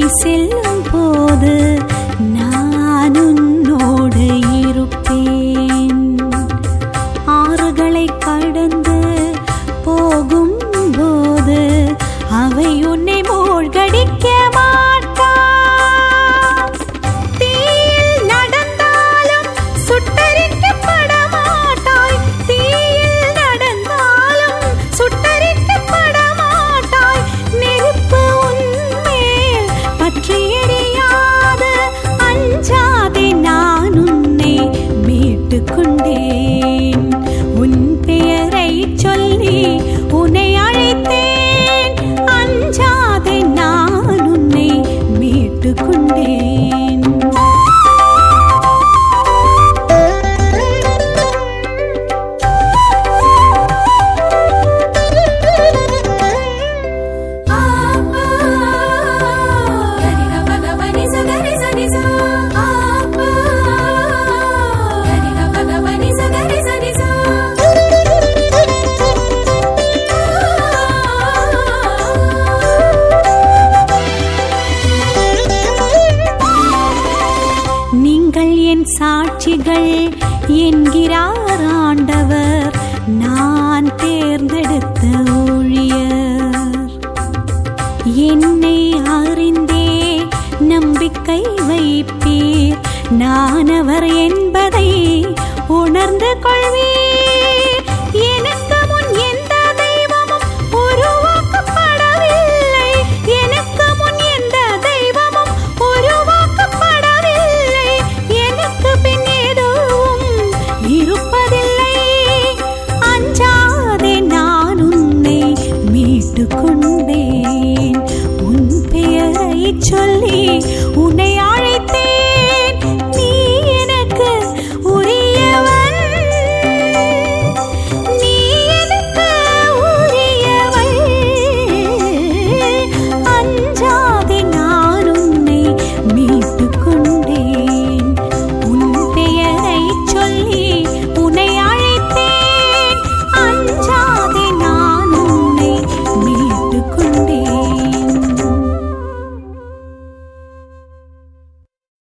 செல்லும் போது நான் உன்னோடு இருப்பேன். ஆறுகளை கடந்து போகும் போது அவை உன்னை மூழ்கடிக்க மாட்டான். தீயில் நடந்தாலும் சுட்டரிக்கப்பட மாட்டாய். தீயில் நடந்தாலும் சுட்டரிக்கப்பட மாட்டாய். நெருப்பு உன்மேல் பற்றி எரியாது. அஞ்சாதே, நான் உன்னை மீட்டுக் கொண்டேன். உன் பெயரை சொல்லி உன்னை அழைத்தேன். அஞ்சாதே, நான் உன்னை மீட்டுக் கொண்டேன். நீங்கள் என் சாட்சிகள் என்கிறார் ஆண்டவர். நான் தேர்ந்தெடுத்த ஊழியர். என்னை அறிந்தே நம்பிக்கை வைப்பீர். நான் அவர்